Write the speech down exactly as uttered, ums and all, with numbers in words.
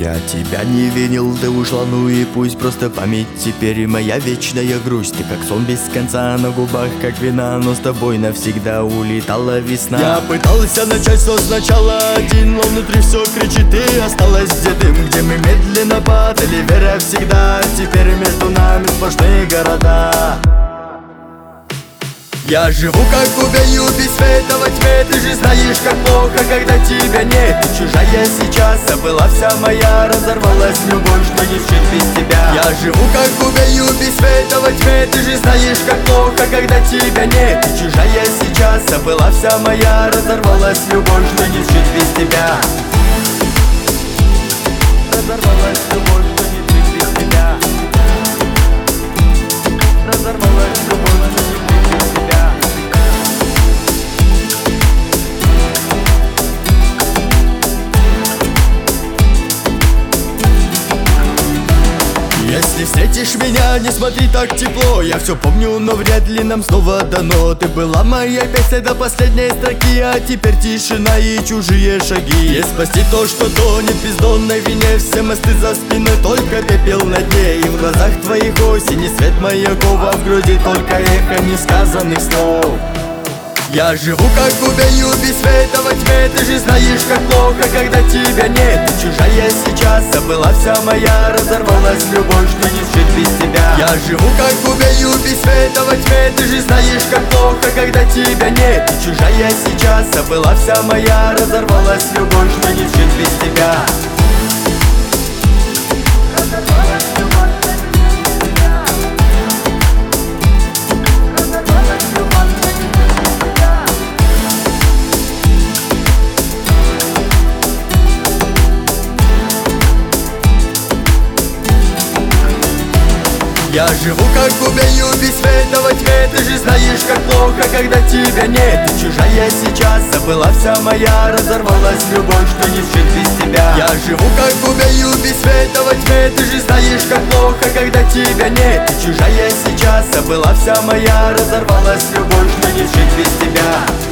Я тебя не винил, ты ушла, ну и пусть. Просто память теперь моя вечная грусть. Ты как сон без конца на губах, как вина, но с тобой навсегда улетала весна. Я пытался начать все сначала один, но внутри все кричит и осталось где дым. Где мы медленно падали, вера всегда. Теперь между нами сплошные города. Я живу как убью без света во тьме. Ты же знаешь, как плохо, когда тебя нет. Ты чужая сейчас, а была вся моя. Разорвалась любовь, что не жить без тебя. Я живу как убью без света во тьме. Ты же знаешь, как плохо, когда тебя нет. Ты чужая сейчас, а была вся моя. Разорвалась любовь, что не жить без тебя. Разорвалась любовь, что не жить без тебя. Разорвалась любовь, что не жить без тебя. Если встретишь меня, не смотри так тепло. Я все помню, но вряд ли нам снова дано. Ты была моя песня до последней строки, а теперь тишина и чужие шаги. Не спасти то, что тонет в бездонной вине. Все мосты за спиной, только пепел на дне. И в глазах твоих осени свет маяков, а в груди только эхо несказанных слов. Я живу как убью без света во тьме. Ты же знаешь, как плохо, когда тебя нет. Ты чужая сейчас, а была вся моя. Разорвалась любовь, что не жить без тебя. Я живу как убью без света во тьме. Ты же знаешь, как плохо, когда тебя нет. Ты чужая сейчас, а была вся моя. Разорвалась любовь, что не жить без тебя. Разорвалась любовь, что не жить без тебя. Разорвалась любовь, что не жить без тебя. Я живу как убью без света во тьме. Ты же знаешь, как плохо, когда тебя нет. Ты чужая сейчас, а была вся моя. Разорвалась любовь, что не жить без тебя. Я живу как убью без света во тьме. Ты же знаешь, как плохо, когда тебя нет. Ты чужая сейчас, а была вся моя. Разорвалась любовь, что не жить без тебя.